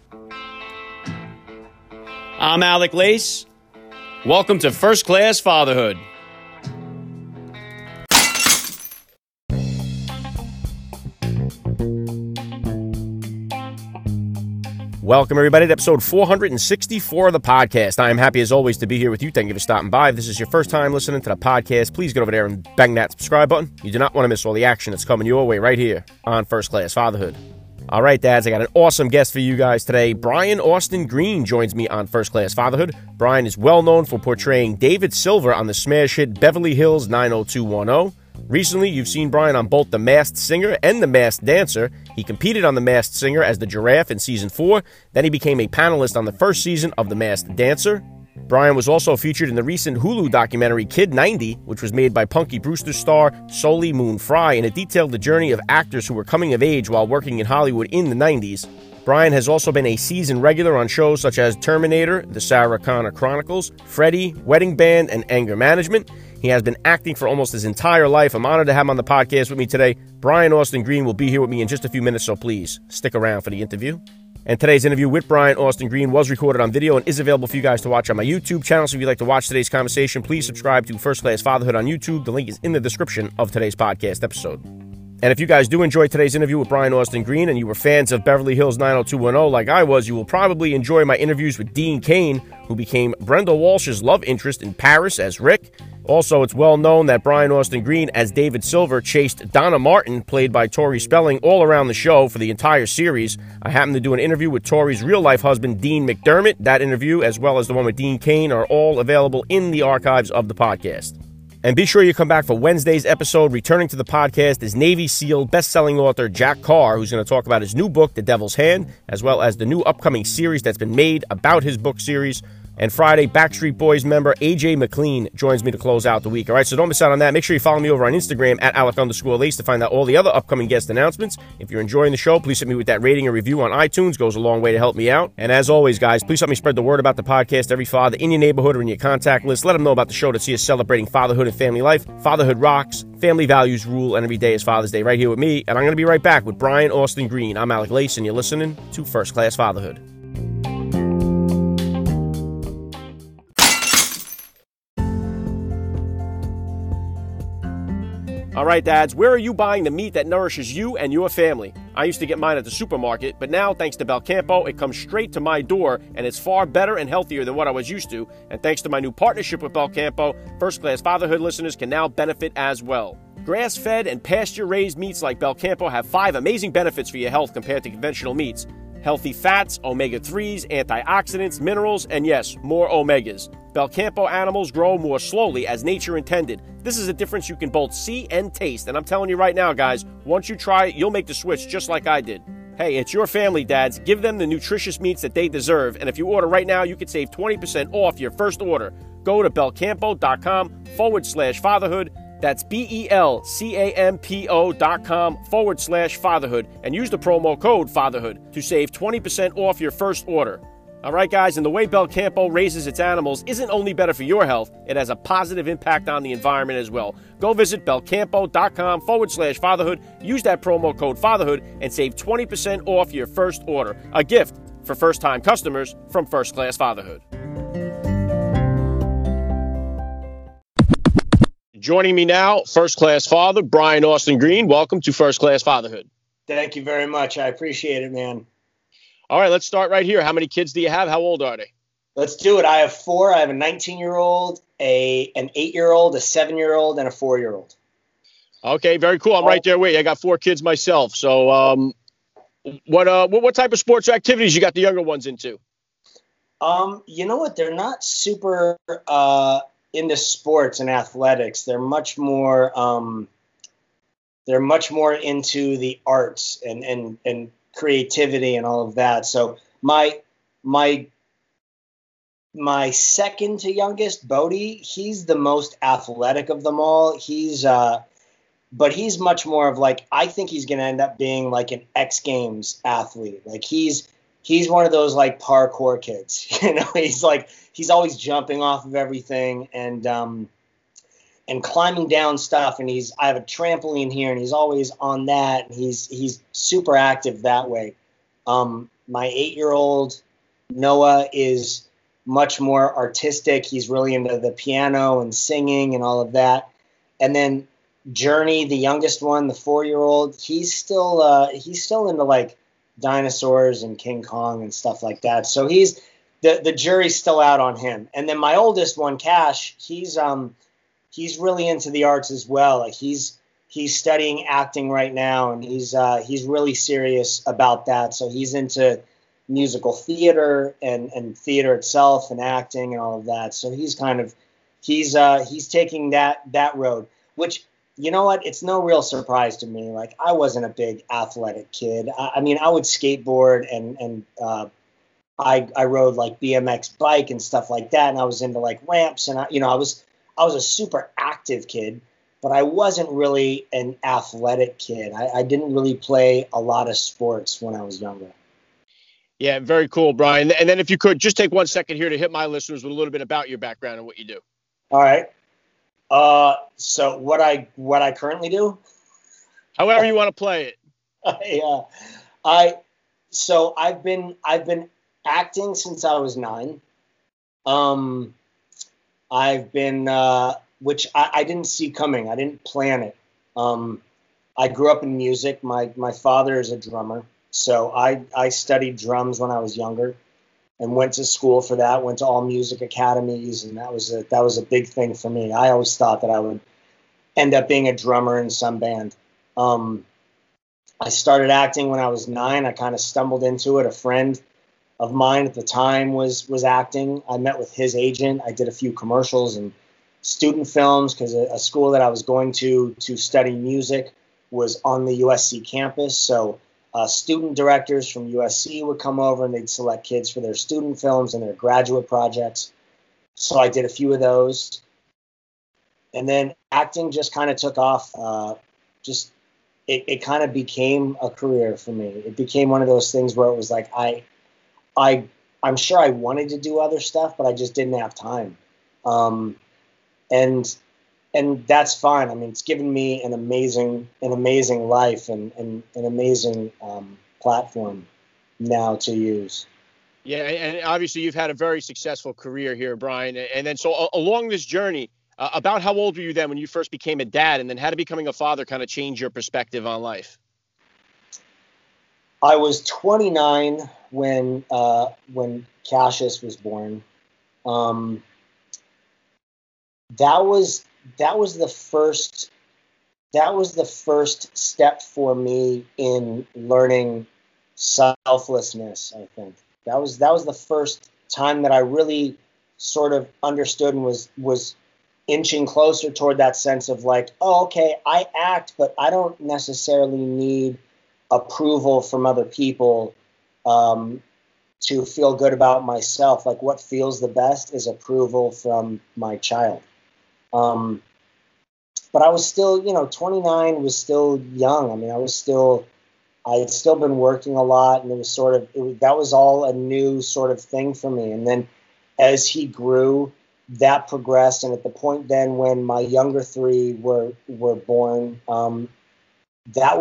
I'm Alec Lace. Welcome to First Class Fatherhood. Welcome, everybody, to episode 464 of the podcast. I am happy, as always, to be here with you. Thank you for stopping by. If this is your first time listening to the podcast, please get over there and bang that subscribe button. You do not want to miss all the action that's coming your way right here on First Class Fatherhood. All right, dads, I got an awesome guest for you guys today. Brian Austin Green joins me on First Class Fatherhood. Brian is well known for portraying David Silver on the smash hit Beverly Hills 90210. Recently, you've seen Brian on both The Masked Singer and The Masked Dancer. He competed on The Masked Singer as the giraffe in Season 4. Then he became a panelist on the first season of The Masked Dancer. Brian was also featured in the recent Hulu documentary Kid 90, which was made by Punky Brewster star Soli Moon Fry, and it detailed the journey of actors who were coming of age while working in Hollywood in the 90s. Brian has also been a season regular on shows such as Terminator, The Sarah Connor Chronicles, Freddie, Wedding Band, and Anger Management. He has been acting for almost his entire life. I'm honored to have him on the podcast with me today. Brian Austin Green will be here with me in just a few minutes, so please stick around for the interview. And today's interview with Brian Austin Green was recorded on video and is available for you guys to watch on my YouTube channel. So if you'd like to watch today's conversation, please subscribe to First Class Fatherhood on YouTube. The link is in the description of today's podcast episode. And if you guys do enjoy today's interview with Brian Austin Green and you were fans of Beverly Hills 90210 like I was, you will probably enjoy my interviews with Dean Cain, who became Brenda Walsh's love interest in Paris as Rick. Also, it's well known that Brian Austin Green as David Silver chased Donna Martin, played by Tori Spelling, all around the show for the entire series. I happened to do an interview with Tori's real-life husband, Dean McDermott. That interview, as well as the one with Dean Cain, are all available in the archives of the podcast. And be sure you come back for Wednesday's episode. Returning to the podcast is Navy SEAL best-selling author Jack Carr, who's going to talk about his new book, The Devil's Hand, as well as the new upcoming series that's been made about his book series. And Friday, Backstreet Boys member AJ McLean joins me to close out the week. All right, so don't miss out on that. Make sure you follow me over on Instagram at Alec_Lace to find out all the other upcoming guest announcements. If you're enjoying the show, please hit me with that rating or review on iTunes. Goes a long way to help me out. And as always, guys, please help me spread the word about the podcast. Every father in your neighborhood or in your contact list, let them know about the show to see us celebrating fatherhood and family life. Fatherhood rocks, family values rule, and every day is Father's Day right here with me. And I'm going to be right back with Brian Austin Green. I'm Alec Lace, and you're listening to First Class Fatherhood. All right, dads, where are you buying the meat that nourishes you and your family? I used to get mine at the supermarket, but now, thanks to Belcampo, it comes straight to my door, and it's far better and healthier than what I was used to. And thanks to my new partnership with Belcampo, First Class Fatherhood listeners can now benefit as well. Grass-fed and pasture-raised meats like Belcampo have 5 amazing benefits for your health compared to conventional meats. Healthy fats, omega-3s, antioxidants, minerals, and yes, more omegas. Belcampo animals grow more slowly as nature intended. This is a difference you can both see and taste, and I'm telling you right now, guys, once you try it, you'll make the switch just like I did. Hey, it's your family, dads. Give them the nutritious meats that they deserve, and if you order right now, you can save 20% off your first order. Go to belcampo.com/fatherhood. That's belcampo.com/fatherhood and use the promo code fatherhood to save 20% off your first order. All right, guys, and the way Belcampo raises its animals isn't only better for your health, it has a positive impact on the environment as well. Go visit belcampo.com/fatherhood, use that promo code fatherhood, and save 20% off your first order. A gift for first-time customers from First Class Fatherhood. Joining me now, First Class Father, Brian Austin Green. Welcome to First Class Fatherhood. Thank you very much. I appreciate it, man. All right, let's start right here. How many kids do you have? How old are they? Let's do it. I have 4. I have a 19-year-oold, an 8-year-old, a 7-year-old, and a 4-year-old. Okay, very cool. I'm right there with you. I got 4 kids myself. So what type of sports or activities you got the younger ones into? You know what? They're not super into sports and athletics. They're much more into the arts and creativity and all of that. So my second to youngest, Bodie, he's the most athletic of them all. But he's much more of like, I think he's going to end up being like an X Games athlete. Like he's one of those like parkour kids, you know, he's always jumping off of everything and climbing down stuff. And I have a trampoline here and he's always on that. And he's super active that way. my 8-year-old Noah is much more artistic. He's really into the piano and singing and all of that. And then Journey, the youngest one, the 4-year-old, he's still into like dinosaurs and King Kong and stuff like that. So the jury's still out on him. And then my oldest one, Cash, he's really into the arts as well. Like he's studying acting right now, and he's really serious about that. So he's into musical theater and theater itself and acting and all of that. So he's taking that road, which, you know what? It's no real surprise to me. Like, I wasn't a big athletic kid. I mean, I would skateboard and I rode like BMX bike and stuff like that. And I was into like ramps, and I was a super active kid, but I wasn't really an athletic kid. I didn't really play a lot of sports when I was younger. Yeah, very cool, Brian. And then if you could just take 1 second here to hit my listeners with a little bit about your background and what you do. All right. So what I currently do? However you want to play it. I've been acting since I was 9. I've been which I didn't see coming. I didn't plan it. I grew up in music. My father is a drummer, so I studied drums when I was younger, and went to school for that. Went to all music academies, and that was a big thing for me. I always thought that I would end up being a drummer in some band. I started acting when I was 9. I kind of stumbled into it. A friend of mine at the time was acting. I met with his agent. I did a few commercials and student films because a school that I was going to study music was on the USC campus. So student directors from USC would come over and they'd select kids for their student films and their graduate projects. So I did a few of those. And then acting just kind of took off. It kind of became a career for me. It became one of those things where it was like I'm sure I wanted to do other stuff, but I just didn't have time. And that's fine. I mean, it's given me an amazing life and an amazing platform now to use. Yeah, and obviously you've had a very successful career here, Brian. And then so along this journey, about how old were you then when you first became a dad, and then how did becoming a father kind of change your perspective on life? I was 29 when Cassius was born. That was the first step for me in learning selflessness. I think that was the first time that I really sort of understood and was inching closer toward that sense of like, oh, okay, I act, but I don't necessarily need approval from other people to feel good about myself. Like, what feels the best is approval from my child. But I was still, 29 was still young. I mean, I had still been working a lot, and it was that was all a new sort of thing for me. And then as he grew, that progressed. And at the point then when my younger 3 were born, that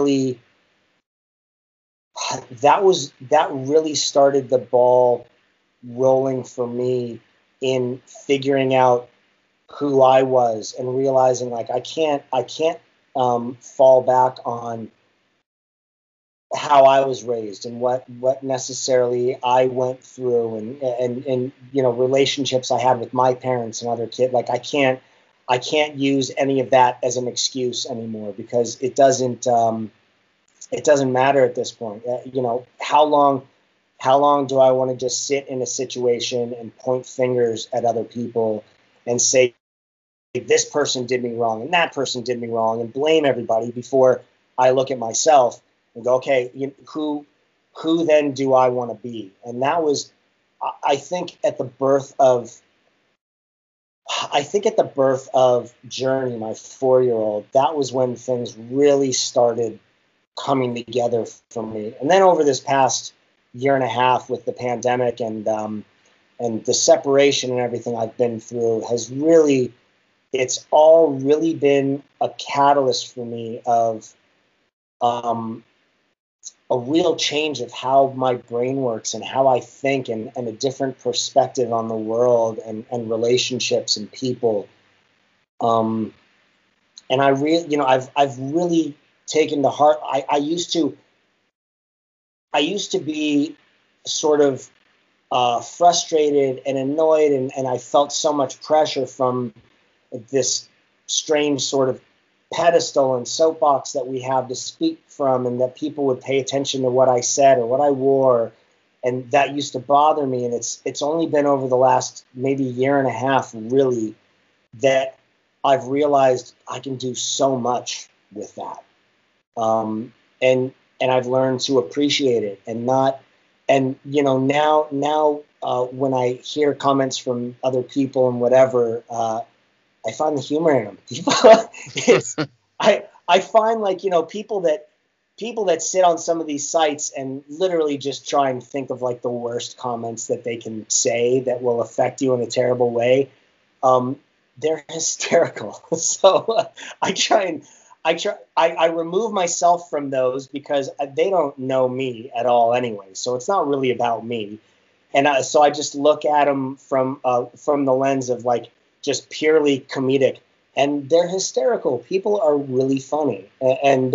really started the ball rolling for me in figuring out who I was and realizing like I can't fall back on how I was raised and what necessarily I went through and relationships I had with my parents and other kids. Like I can't use any of that as an excuse anymore, because it doesn't matter at this point. How long do I want to just sit in a situation and point fingers at other people and say, this person did me wrong and that person did me wrong, and blame everybody before I look at myself and go, okay, who then do I want to be? And that was, I think at the birth of Journey, my 4-year-old, that was when things really started coming together for me. And then over this past year and a half with the pandemic and the separation and everything I've been through it's all really been a catalyst for me of a real change of how my brain works and how I think, and a different perspective on the world and relationships and people. And I really, I've really taken to heart. I used to be sort of frustrated and annoyed, and I felt so much pressure from this strange sort of pedestal and soapbox that we have to speak from, and that people would pay attention to what I said or what I wore, and that used to bother me. And it's only been over the last maybe year and a half, really, that I've realized I can do so much with that, and I've learned to appreciate it, and not, and now when I hear comments from other people and whatever. I find the humor in them. I find, like, people that sit on some of these sites and literally just try and think of like the worst comments that they can say that will affect you in a terrible way. They're hysterical. So I remove myself from those because they don't know me at all anyway. So it's not really about me. And so I just look at them from the lens of like, just purely comedic, and they're hysterical. People are really funny, and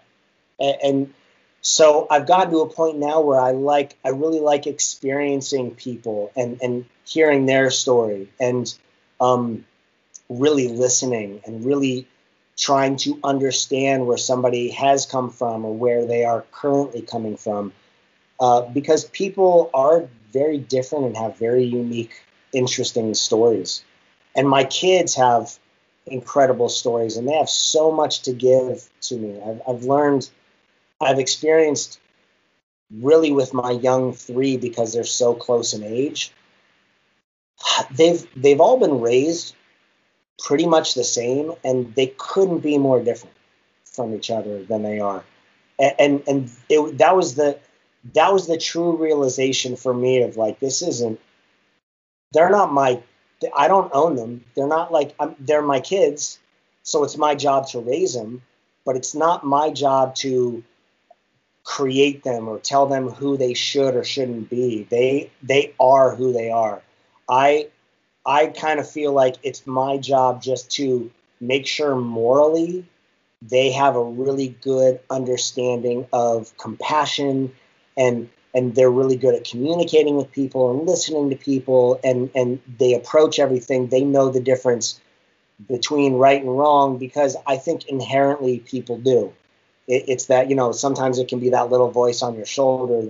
so I've gotten to a point now where I really like experiencing people and hearing their story, and really listening and really trying to understand where somebody has come from or where they are currently coming from, because people are very different and have very unique, interesting stories. And my kids have incredible stories, and they have so much to give to me. I've experienced really with my young three, because they're so close in age. They've all been raised pretty much the same, and they couldn't be more different from each other than they are. And that was the true realization for me of like, they're not I don't own them. They're not like, they're my kids, so it's my job to raise them, but it's not my job to create them or tell them who they should or shouldn't be. They are who they are. I kind of feel like it's my job just to make sure morally they have a really good understanding of compassion, and they're really good at communicating with people and listening to people, and they approach everything. They know the difference between right and wrong, because I think inherently people do. It's that, sometimes it can be that little voice on your shoulder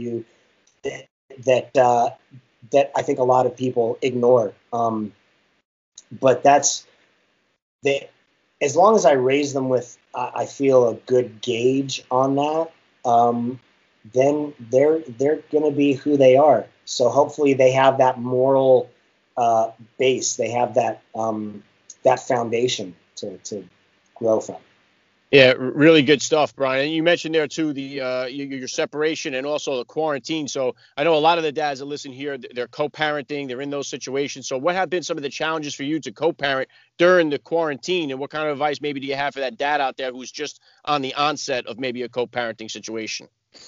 that I think a lot of people ignore. But as long as I raise them with, I feel, a good gauge on that, then they're going to be who they are. So hopefully they have that moral base. They have that foundation to grow from. Yeah, really good stuff, Brian. And you mentioned there too your separation and also the quarantine. So I know a lot of the dads that listen here, they're co-parenting, they're in those situations. So what have been some of the challenges for you to co-parent during the quarantine, and what kind of advice maybe do you have for that dad out there who's just on the onset of maybe a co-parenting situation?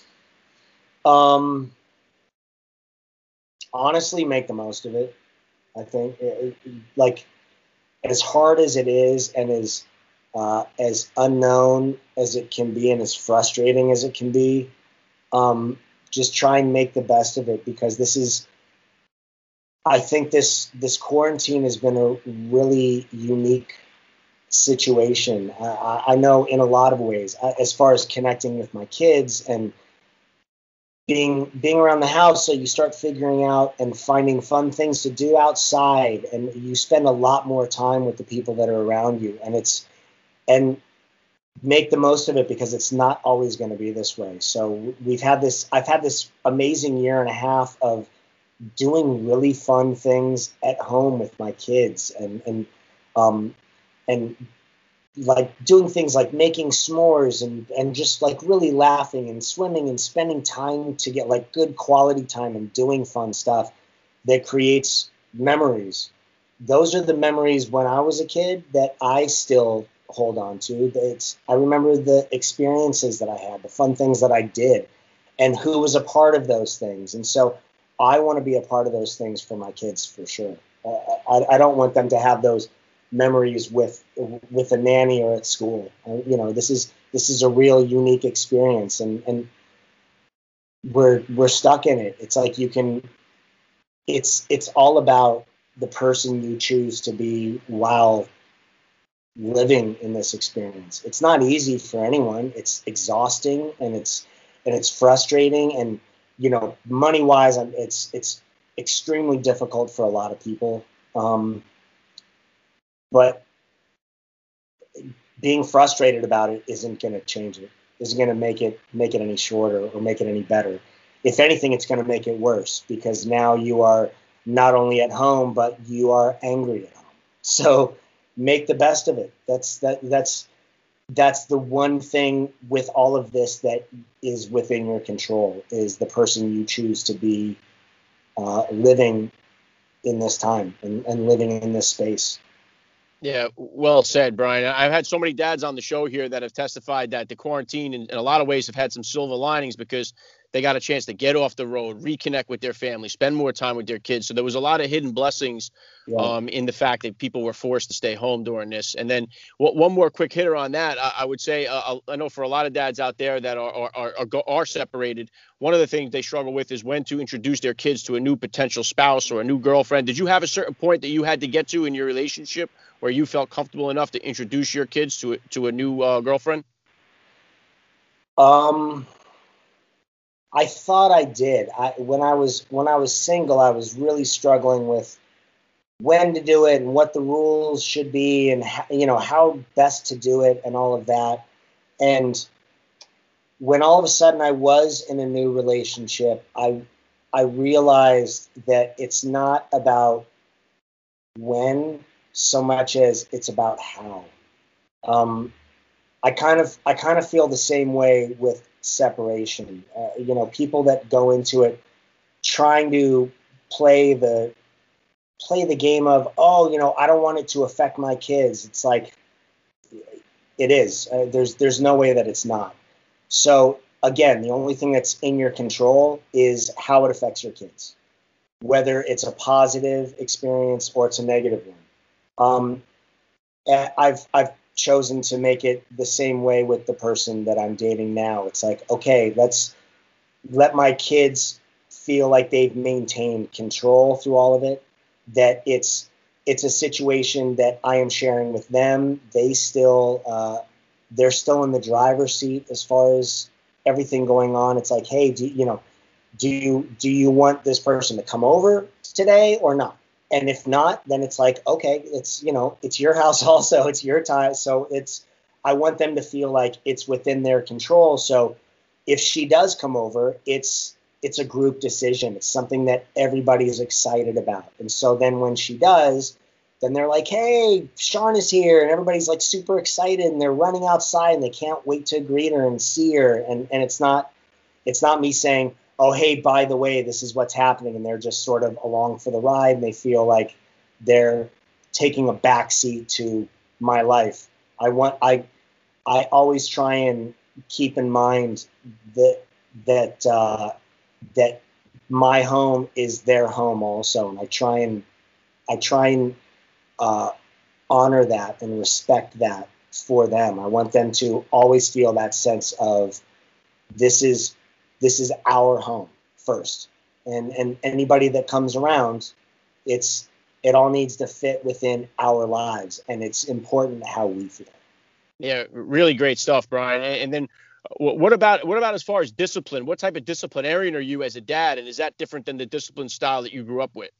Honestly, make the most of it. I think, like, as hard as it is, and as unknown as it can be, and as frustrating as it can be, just try and make the best of it, because I think this quarantine has been a really unique situation. I know in a lot of ways, as far as connecting with my kids and being around the house. So you start figuring out and finding fun things to do outside, and you spend a lot more time with the people that are around you, and make the most of it, because it's not always going to be this way. So I've had this amazing year and a half of doing really fun things at home with my kids, and like doing things like making s'mores, and just like really laughing and swimming and spending time to get like good quality time and doing fun stuff that creates memories. Those are the memories when I was a kid that I still hold on to. I remember the experiences that I had, the fun things that I did, and who was a part of those things. And so I want to be a part of those things for my kids for sure. I don't want them to have those memories with a nanny or at school. This is a real unique experience, and we're stuck in it. It's like it's all about the person you choose to be while living in this experience. It's not easy for anyone. It's exhausting, and it's frustrating, and money wise, it's extremely difficult for a lot of people. But being frustrated about it isn't going to change it. Isn't going to make it any shorter or make it any better. If anything, it's going to make it worse, because now you are not only at home, but you are angry at home. So make the best of it. That's the one thing with all of this that is within your control, is the person you choose to be living in this time and living in this space. Yeah, well said, Brian. I've had so many dads on the show here that have testified that the quarantine in a lot of ways have had some silver linings, because they got a chance to get off the road, reconnect with their family, spend more time with their kids. So there was a lot of hidden blessings in the fact that people were forced to stay home during this. And then one more quick hitter on that, I would say, I know for a lot of dads out there that are separated, one of the things they struggle with is when to introduce their kids to a new potential spouse or a new girlfriend. Did you have a certain point that you had to get to in your relationship where you felt comfortable enough to introduce your kids to a new girlfriend? I thought I did. When I was single, I was really struggling with when to do it and what the rules should be, and how best to do it and all of that. And when all of a sudden I was in a new relationship, I realized that it's not about when so much as it's about how. I kind of feel the same way with separation. People that go into it trying to play the game of, I don't want it to affect my kids. It's like, it is. There's no way that it's not. So again, the only thing that's in your control is how it affects your kids, whether it's a positive experience or it's a negative one. I've chosen to make it the same way with the person that I'm dating now. It's like, okay, let's let my kids feel like they've maintained control through all of it, that it's a situation that I am sharing with them. They're still in the driver's seat as far as everything going on. It's like, hey, do you want this person to come over today or not? And if not, then it's like, okay, it's your house also, it's your time. So I want them to feel like it's within their control. So if she does come over, it's a group decision. It's something that everybody is excited about. And so then when she does, then they're like, hey, Sean is here. And everybody's like super excited, and they're running outside and they can't wait to greet her and see her. And it's not me saying, oh, hey, by the way, this is what's happening. And they're just sort of along for the ride, and they feel like they're taking a backseat to my life. I always try and keep in mind that my home is their home also. And I try and honor that and respect that for them. I want them to always feel that sense of this is our home first, and anybody that comes around, it all needs to fit within our lives, and it's important how we feel. Yeah, really great stuff, Brian. And then what about as far as discipline? What type of disciplinarian are you as a dad, and is that different than the discipline style that you grew up with?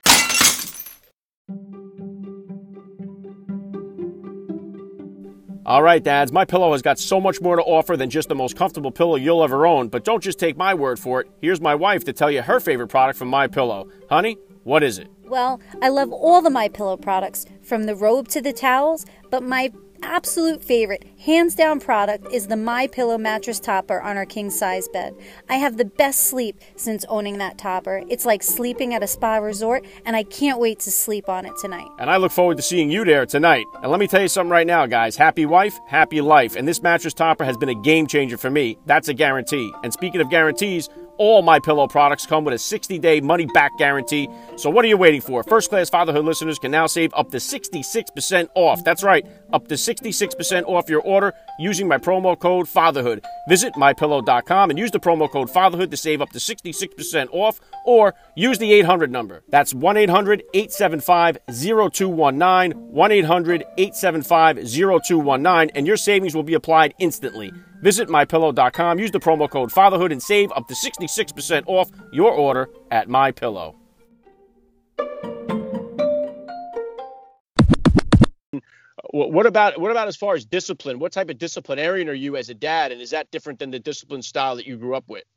All right, dads, MyPillow has got so much more to offer than just the most comfortable pillow you'll ever own. But don't just take my word for it. Here's my wife to tell you her favorite product from MyPillow. Honey, what is it? Well, I love all the MyPillow products, from the robe to the towels, but my absolute favorite, hands down product is the MyPillow mattress topper on our king size bed. I have the best sleep since owning that topper. It's like sleeping at a spa resort, and I can't wait to sleep on it tonight. And I look forward to seeing you there tonight. And let me tell you something right now, guys. Happy wife, happy life. And this mattress topper has been a game changer for me. That's a guarantee. And speaking of guarantees, all MyPillow products come with a 60-day money-back guarantee. So what are you waiting for? First-class fatherhood listeners can now save up to 66% off. That's right, up to 66% off your order using my promo code FATHERHOOD. Visit MyPillow.com and use the promo code FATHERHOOD to save up to 66% off, or use the 800 number. That's 1-800-875-0219, 1-800-875-0219, and your savings will be applied instantly. Visit MyPillow.com, use the promo code FATHERHOOD, and save up to 66% off your order at MyPillow. What about as far as discipline? What type of disciplinarian are you as a dad, and is that different than the discipline style that you grew up with?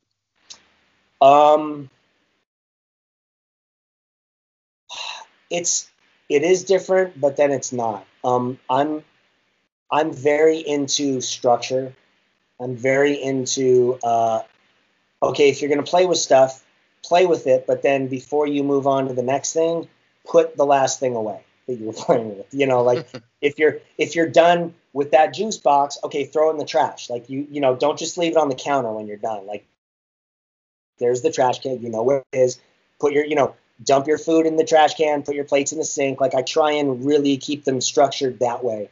It is different, but then it's not. I'm very into structure. I'm very into, okay, if you're going to play with stuff, play with it, but then before you move on to the next thing, put the last thing away that you were playing with. You know, like if you're done with that juice box, okay, throw it in the trash. Like you know, don't just leave it on the counter when you're done. Like there's the trash can, you know where it is. Put your, you know, dump your food in the trash can, put your plates in the sink. Like I try and really keep them structured that way.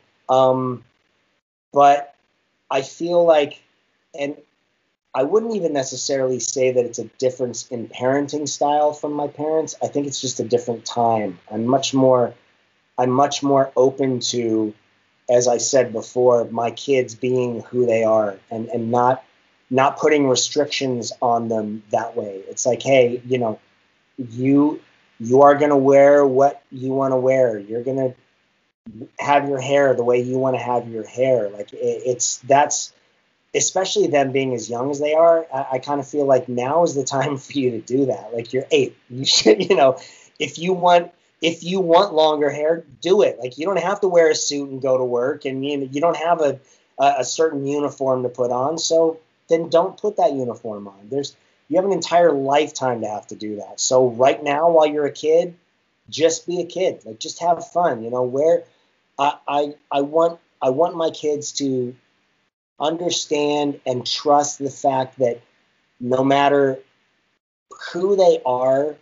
But I feel like, and I wouldn't even necessarily say that it's a difference in parenting style from my parents. I think it's just a different time. I'm much more open to, as I said before, my kids being who they are and not putting restrictions on them that way. It's like, hey, you know, you are going to wear what you want to wear. You're going to have your hair the way you want to have your hair. Like that's, especially them being as young as they are. I kind of feel like now is the time for you to do that. Like you're 8, you should, you know, if you want longer hair, do it. Like you don't have to wear a suit and go to work, and you don't have a certain uniform to put on. So then don't put that uniform on. You have an entire lifetime to have to do that. So right now, while you're a kid, just be a kid. Like just have fun. You know, I want my kids to understand and trust the fact that no matter who they are,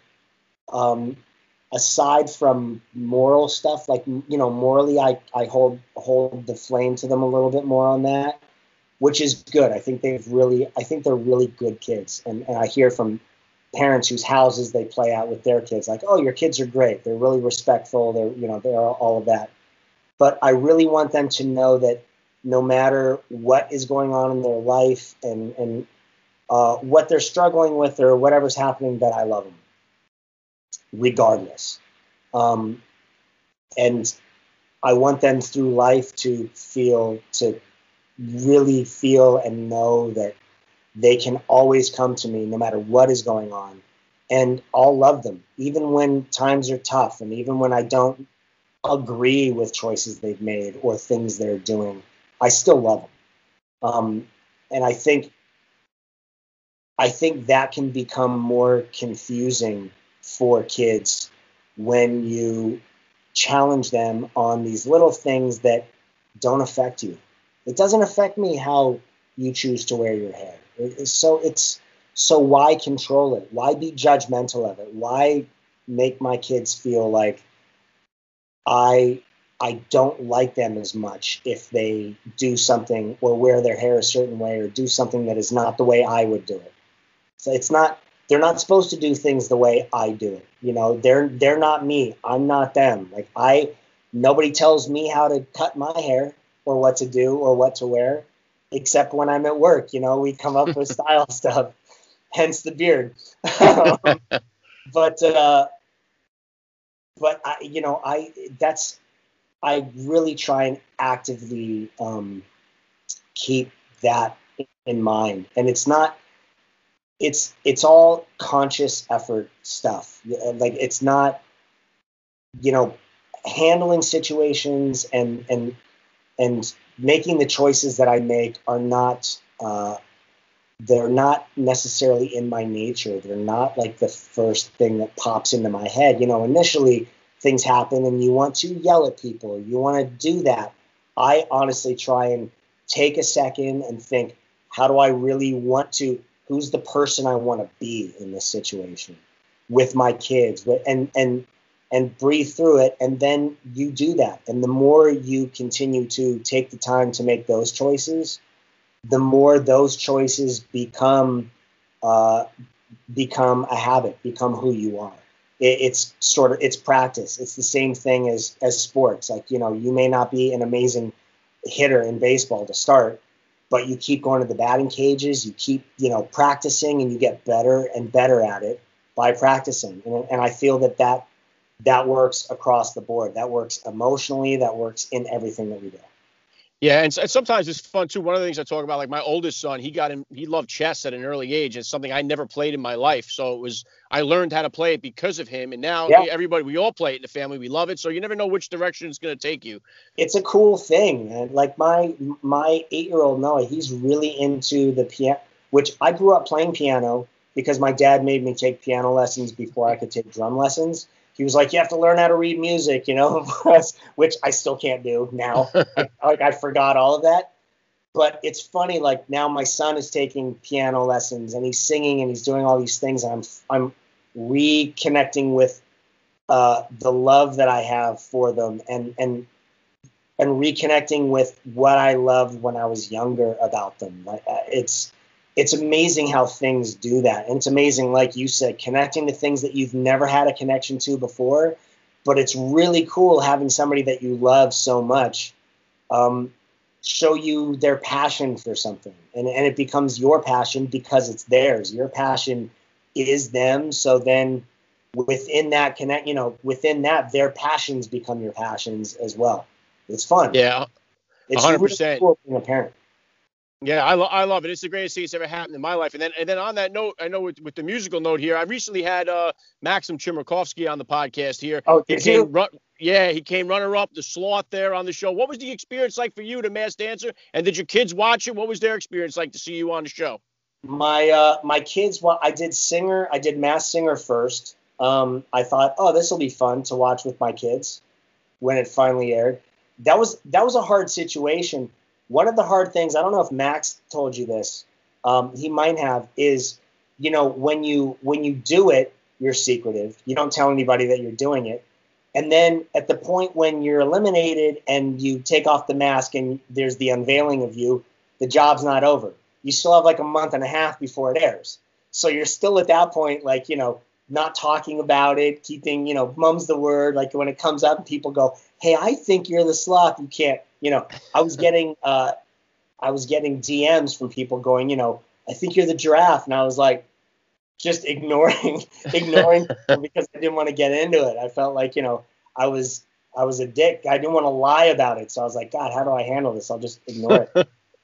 aside from moral stuff, like, you know, morally, I hold the flame to them a little bit more on that, which is good. I think they're really good kids. And I hear from parents whose houses they play out with their kids, like, oh, your kids are great. They're really respectful. They're all of that. But I really want them to know that no matter what is going on in their life and what they're struggling with or whatever's happening, that I love them regardless. And I want them through life to really feel and know that they can always come to me no matter what is going on. And I'll love them, even when times are tough and even when I don't agree with choices they've made or things they're doing. I still love them. And I think that can become more confusing for kids when you challenge them on these little things that don't affect you. It doesn't affect me how you choose to wear your hair. So why control it? Why be judgmental of it? Why make my kids feel like I don't like them as much if they do something or wear their hair a certain way or do something that is not the way I would do it. So they're not supposed to do things the way I do it. You know, they're not me. I'm not them. Like nobody tells me how to cut my hair or what to do or what to wear, except when I'm at work. You know, we come up with style stuff, hence the beard. But I really try and actively keep that in mind. And it's all conscious effort stuff. Like it's not, you know, handling situations and and making the choices that I make are not, they're not necessarily in my nature. They're not like the first thing that pops into my head. Initially things happen and you want to yell at people. You want to do that. I honestly try and take a second and think, how do I really want to, who's the person I want to be in this situation with my kids, and breathe through it. And then you do that. And the more you continue to take the time to make those choices, the more those choices become a habit, become who you are. It's practice. It's the same thing as sports. Like, you may not be an amazing hitter in baseball to start, but you keep going to the batting cages, you keep, practicing, and you get better and better at it by practicing. And I feel that works across the board. That works emotionally. That works in everything that we do. Yeah, and sometimes it's fun too. One of the things I talk about, like my oldest son, he loved chess at an early age. It's something I never played in my life. So I learned how to play it because of him. And now we all play it in the family. We love it. So you never know which direction it's going to take you. It's a cool thing, man. Like my 8-year-old Noah, he's really into the piano, which I grew up playing piano because my dad made me take piano lessons before I could take drum lessons. He was like, you have to learn how to read music, which I still can't do now. I forgot all of that. But it's funny, like now my son is taking piano lessons and he's singing and he's doing all these things. And I'm reconnecting with the love that I have for them and reconnecting with what I loved when I was younger about them. It's amazing how things do that. And it's amazing, like you said, connecting to things that you've never had a connection to before. But it's really cool having somebody that you love so much show you their passion for something. And it becomes your passion because it's theirs. Your passion is them. So then within that within that, their passions become your passions as well. It's fun. Yeah, 100%. It's really cool being a parent. Yeah, I love it. It's the greatest thing that's ever happened in my life. And then on that note, I know with the musical note here, I recently had Maxim Chmerkovskiy on the podcast here. Oh, did you? He came runner-up, the Sloth there on the show. What was the experience like for you, the Masked Dancer? And did your kids watch it? What was their experience like to see you on the show? My kids, I did Masked Singer first. I thought, this will be fun to watch with my kids when it finally aired. That was a hard situation. One of the hard things, I don't know if Max told you this, he might have, is, when you do it, you're secretive. You don't tell anybody that you're doing it. And then at the point when you're eliminated and you take off the mask and there's the unveiling of you, the job's not over. You still have like a month and a half before it airs. So you're still at that point, like, not talking about it, keeping, mum's the word. Like when it comes up and people go, hey, I think you're the Sloth. You can't, I was getting DMs from people going, I think you're the Giraffe. And I was like, just ignoring people because I didn't want to get into it. I felt like, I was a dick. I didn't want to lie about it. So I was like, God, how do I handle this? I'll just ignore it.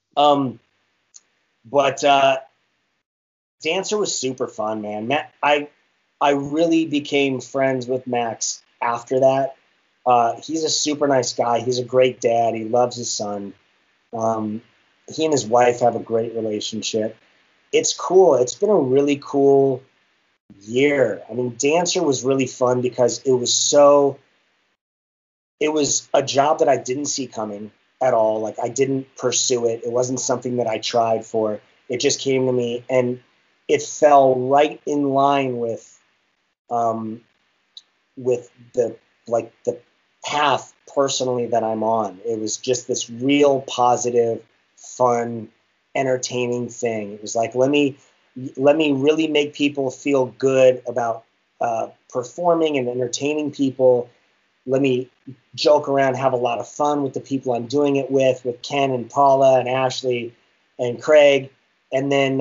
But Dancer was super fun, man. I really became friends with Max after that. He's a super nice guy. He's a great dad. He loves his son. He and his wife have a great relationship. It's cool. It's been a really cool year. I mean, Dancer was really fun because it was a job that I didn't see coming at all. Like I didn't pursue it. It wasn't something that I tried for. It just came to me and it fell right in line with the path personally that I'm on. It was just this real positive, fun, entertaining thing. It was like, let me really make people feel good about performing and entertaining people. Let me joke around, have a lot of fun with the people I'm doing it with Ken and Paula and Ashley and Craig. And then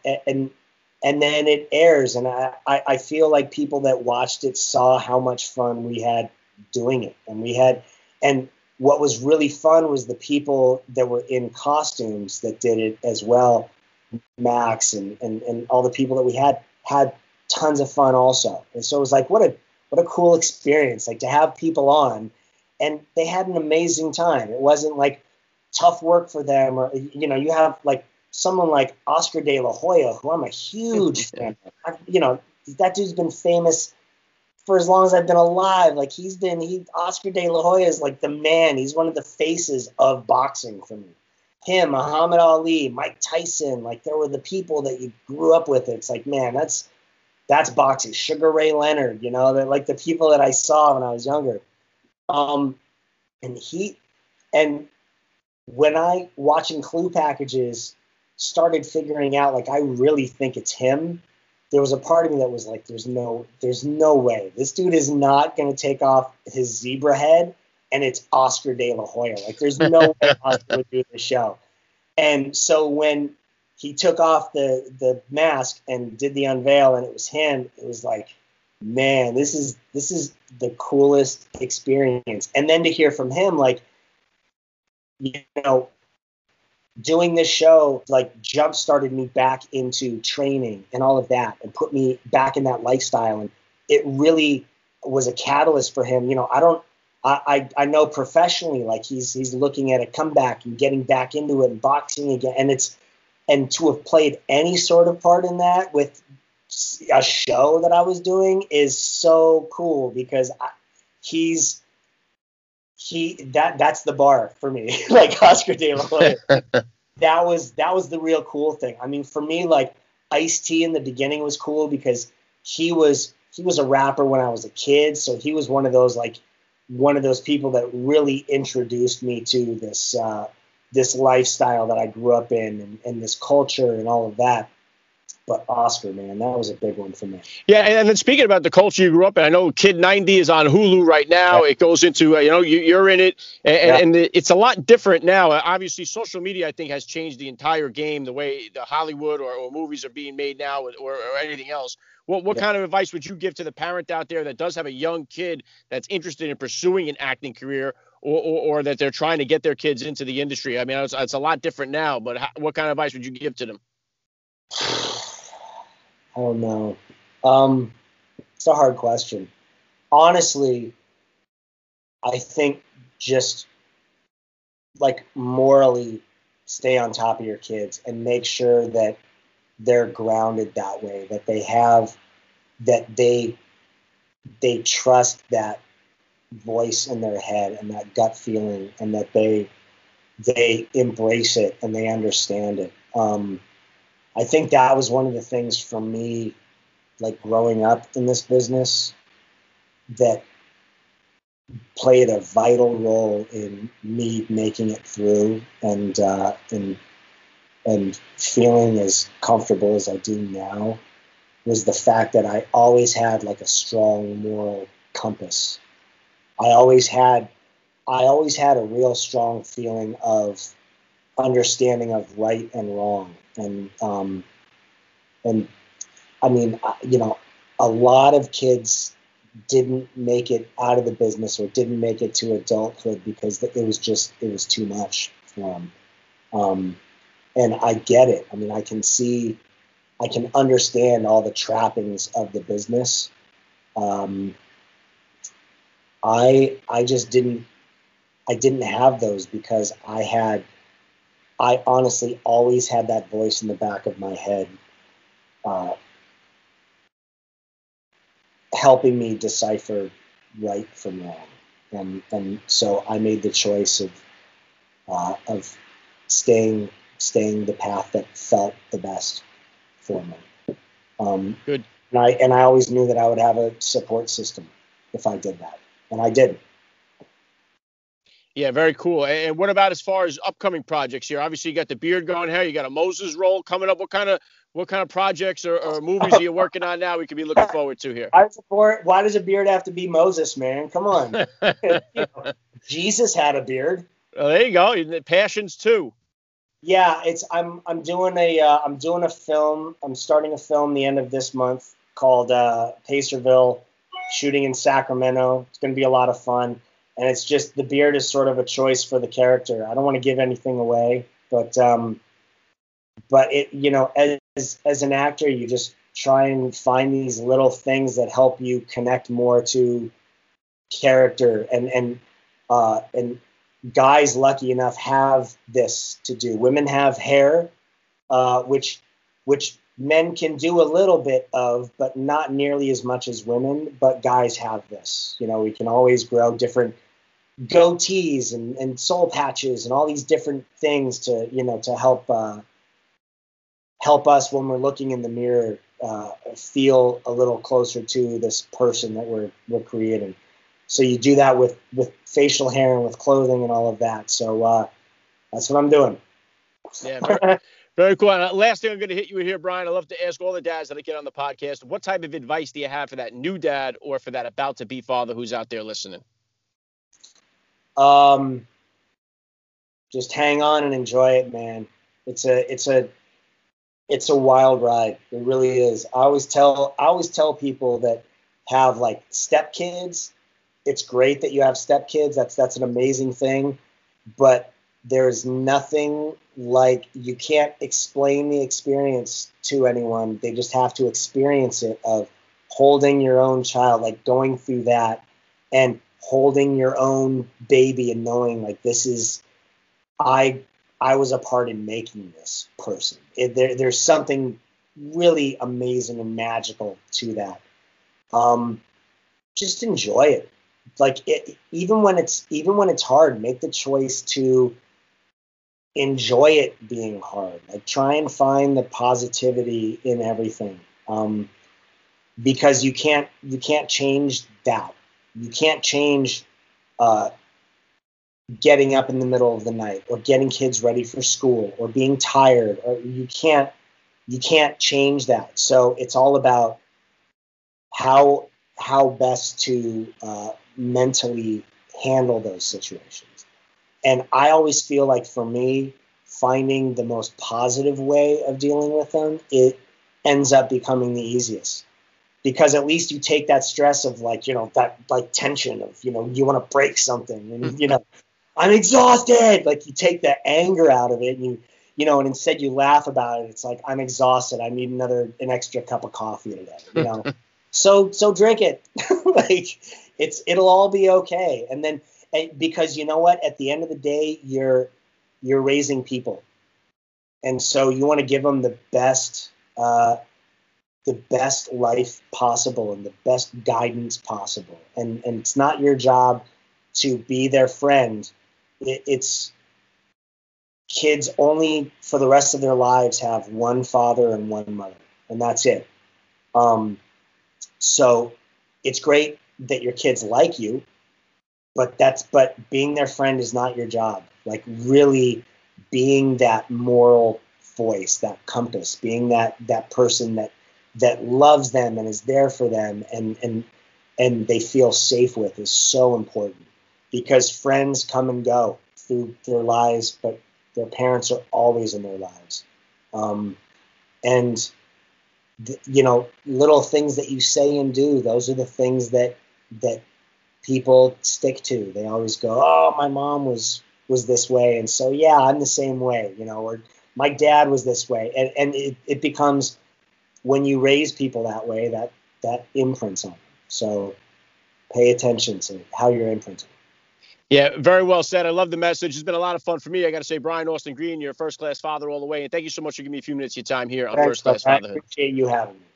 it airs. And I feel like people that watched it saw how much fun we had doing it. And what was really fun was the people that were in costumes that did it as well. Max and all the people that we had tons of fun also. And so it was like, what a cool experience, like to have people on and they had an amazing time. It wasn't like tough work for them, or you have like someone like Oscar De La Hoya, who I'm a huge fan of. That dude's been famous for as long as I've been alive. Like Oscar De La Hoya is like the man. He's one of the faces of boxing for me. Him, Muhammad Ali, Mike Tyson, like there were the people that you grew up with. It's like, man, that's boxing. Sugar Ray Leonard, they're like the people that I saw when I was younger. And when I watching Clue Packages started figuring out, like, I really think it's him, there was a part of me that was like, there's no way. This dude is not going to take off his zebra head and it's Oscar De La Hoya. Like, there's no way Oscar would do the show. And so when he took off the mask and did the unveil and it was him, it was like, man, this is the coolest experience. And then to hear from him, like, doing this show, like, jump started me back into training and all of that and put me back in that lifestyle. And it really was a catalyst for him. I know professionally, like, he's looking at a comeback and getting back into it and boxing again. And to have played any sort of part in that with a show that I was doing is so cool, because that's the bar for me. Like, Oscar De La Hoya. that was the real cool thing. I mean, for me, like, Ice-T in the beginning was cool because he was a rapper when I was a kid, so he was one of those people that really introduced me to this lifestyle that I grew up in and this culture and all of that. But Oscar, man, that was a big one for me. Yeah, and then speaking about the culture you grew up in, I know Kid 90 is on Hulu right now. Yeah. It goes into, you're in it, and it's a lot different now. Obviously, social media, I think, has changed the entire game, the way the Hollywood or movies are being made now or anything else. What kind of advice would you give to the parent out there that does have a young kid that's interested in pursuing an acting career, or that they're trying to get their kids into the industry? I mean, it's a lot different now, but what kind of advice would you give to them? I don't know. It's a hard question. Honestly, I think just, like, morally stay on top of your kids and make sure that they're grounded that way, that they trust that voice in their head and that gut feeling, and that they embrace it and they understand it. I think that was one of the things for me, like, growing up in this business, that played a vital role in me making it through and feeling as comfortable as I do now, was the fact that I always had, like, a strong moral compass. I always had a real strong feeling of understanding of right and wrong. And I mean, a lot of kids didn't make it out of the business or didn't make it to adulthood because it was too much for them. And I get it. I mean, I can understand all the trappings of the business. I didn't have those because I honestly always had that voice in the back of my head, helping me decipher right from wrong. And so I made the choice of staying the path that felt the best for me. Good. And I always knew that I would have a support system if I did that, and I did. Yeah, very cool. And what about as far as upcoming projects here? Obviously, you got the beard going here. You got a Moses role coming up. What kind of projects or movies are you working on now we could be looking forward to here? Why does a beard have to be Moses, man? Come on. Jesus had a beard. Well, there you go. Passions too. Yeah, I'm doing a film. I'm starting a film the end of this month called Pacerville, shooting in Sacramento. It's going to be a lot of fun. And it's just, the beard is sort of a choice for the character. I don't want to give anything away, but it, as an actor, you just try and find these little things that help you connect more to character and guys lucky enough have this to do. Women have hair, which men can do a little bit of, but not nearly as much as women. But guys have this. You know, we can always grow different goatees and soul patches and all these different things to, you know, to help us when we're looking in the mirror feel a little closer to this person that we're creating. So you do that with facial hair and with clothing and all of that. So that's what I'm doing. Yeah, very, very cool. And last thing I'm going to hit you with here, Brian, I love to ask all the dads that I get on the podcast, what type of advice do you have for that new dad or for that about-to-be father who's out there listening? Just hang on and enjoy it, man. It's a wild ride. It really is. I always tell people that have like stepkids, it's great that you have stepkids. That's an amazing thing, but there's nothing like, you can't explain the experience to anyone. They just have to experience it, of holding your own child, like going through that and holding your own baby and knowing like, this is, I was a part in making this person. There's something really amazing and magical to that. Just enjoy it. Like even when it's hard, make the choice to enjoy it being hard. Like try and find the positivity in everything. Because you can't change that. You can't change getting up in the middle of the night or getting kids ready for school or being tired, or you can't change that. So it's all about how best to mentally handle those situations. And I always feel like for me, finding the most positive way of dealing with them, it ends up becoming the easiest. Because at least you take that stress of like, you know, that like tension of, you know, you want to break something and, you know, I'm exhausted. Like you take the anger out of it and you know, and instead you laugh about it. It's like, I'm exhausted. I need an extra cup of coffee today, you know? So drink it. Like it'll all be okay. And then, because you know what, at the end of the day, you're raising people. And so you want to give them the best life possible and the best guidance possible. And it's not your job to be their friend. It's kids only for the rest of their lives have one father and one mother, and that's it. So it's great that your kids like you, but being their friend is not your job. Like really being that moral voice, that compass, being that person that loves them and is there for them and they feel safe with is so important, because friends come and go through their lives, but their parents are always in their lives. You know, little things that you say and do, those are the things that people stick to. They always go, oh, my mom was this way. And so, yeah, I'm the same way, you know, or my dad was this way. And it becomes, when you raise people that way, that imprints on them. So pay attention to how you're imprinting. Yeah, very well said. I love the message. It's been a lot of fun for me. I got to say, Brian Austin Green, you're a first-class father all the way. And thank you so much for giving me a few minutes of your time here on First Class Fatherhood. I appreciate you having me.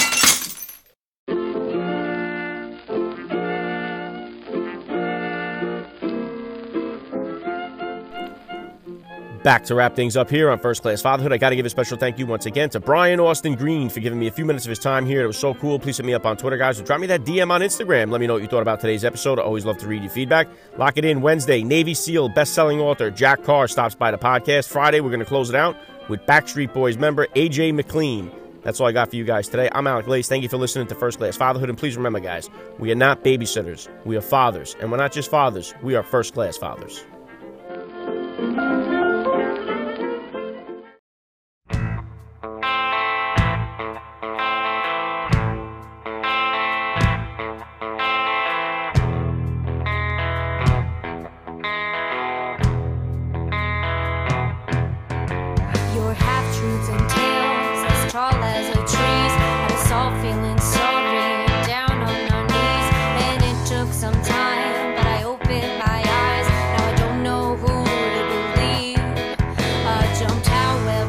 Back to wrap things up here on First Class Fatherhood. I got to give a special thank you once again to Brian Austin Green for giving me a few minutes of his time here. It was so cool. Please hit me up on Twitter, guys, or drop me that DM on Instagram. Let me know what you thought about today's episode. I always love to read your feedback. Lock it in Wednesday. Navy SEAL best-selling author Jack Carr stops by the podcast. Friday, we're going to close it out with Backstreet Boys member AJ McLean. That's all I got for you guys today. I'm Alec Lace. Thank you for listening to First Class Fatherhood. And please remember, guys, we are not babysitters. We are fathers. And we're not just fathers. We are first-class fathers.